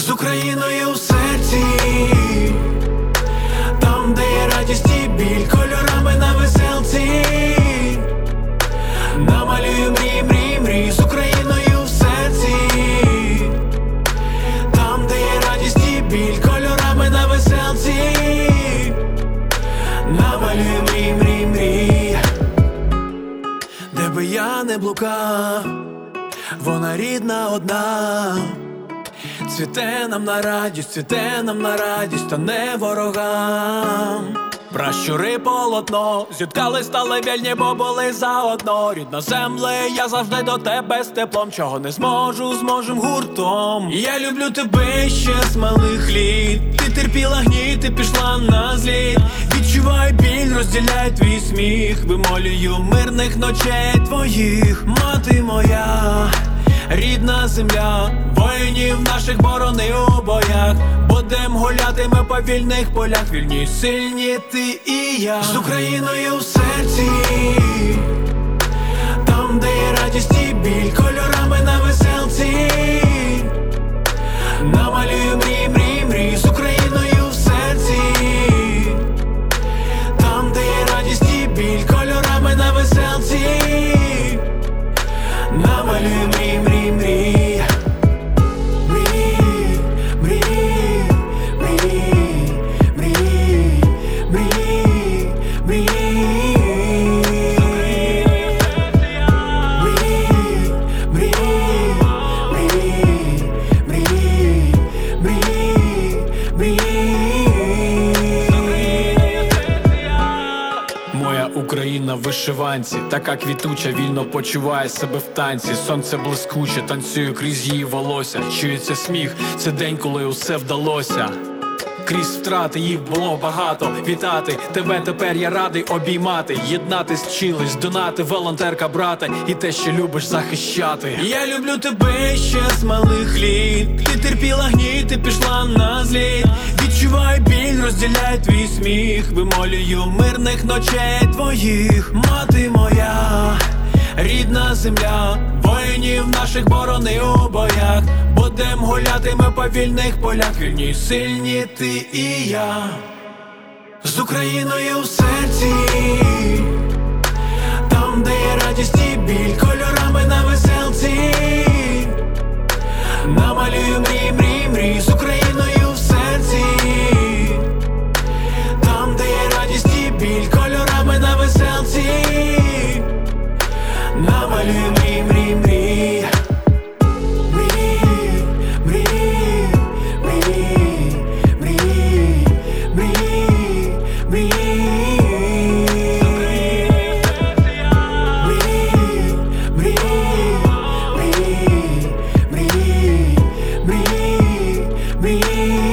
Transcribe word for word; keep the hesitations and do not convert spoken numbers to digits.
з Україною в серці, там, де є радість і біль, кольорами на веселці. Намалюю мрій, мрій, мрій, з Україною в серці, там, де є радість і біль, кольорами на веселці. Намалюю мрій, мрій, мрій. Де би я не блукав, вона рідна одна. Цвіте нам на радість, цвіте нам на радість, та не ворогам. Пращури полотно, зіткались, стали вільні, бо були заодно. Рідна земле, я завжди до тебе з теплом. Чого не зможу, зможем гуртом. Я люблю тебе ще з малих літ. Ти терпіла гніт, ти пішла на зліт. Відчуваю біль, розділяй твій сміх. Вимолюю мирних ночей твоїх. Мати моя, рідна земля, воїнів наших борони у боях. Будем гуляти ми по вільних полях, вільні, сильні ти і я. З Україною в серці, там, де є радість і біль, кольорами на веселці. Намалюю мрій, мрій, мрій, з Україною в серці, там, де є радість і біль, кольорами на веселці. Намалюю мрій, мрій, мрій. Україна в вишиванці, така квітуча, вільно почуває себе в танці. Сонце блискуче, танцює крізь її волосся. Чується сміх, це день, коли усе вдалося. Крізь втрати їх було багато. Вітати тебе тепер я радий обіймати. Єднатись вчились, донати, волонтерка, брата. І те, що любиш захищати. Я люблю тебе ще з малих літ. Ти терпіла гніт, ти пішла на зліт. Відчуваю біль, розділяй твій сміх. Вимолюю мирних ночей твоїх. Мати моя, рідна земля, воїнів наших борони у боях. Будем гуляти ми по вільних полях, вільні, сильні ти і я. З Україною в серці, там, де є радість і біль, кольорами на веселці. Намалюю мрій, мрій, мрій, з Україною в серці, там, де є радість і біль, кольорами на веселці. Намалюю мрій, мрій, мрій. Me